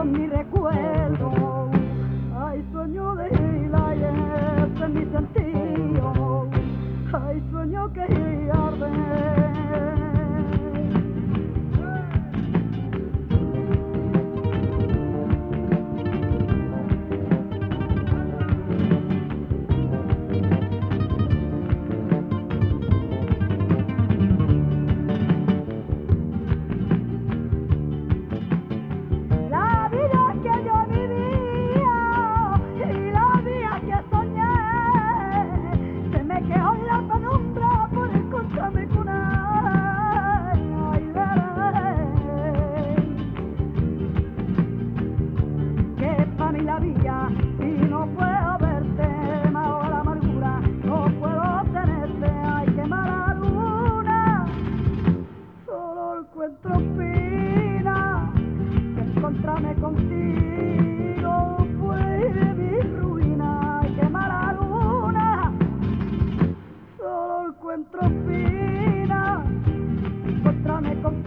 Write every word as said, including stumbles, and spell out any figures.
son mi recuerdo. Ay, sueño de isla y ese es mi sentido. Ay, sueño que arde. La villa y no puedo verte, me hago la amargura, no puedo tenerte, ay quemar la luna, solo encuentro pena, encontrarme contigo fue mi ruina, ay quemar la luna, solo encuentro pena, encontrarme contigo.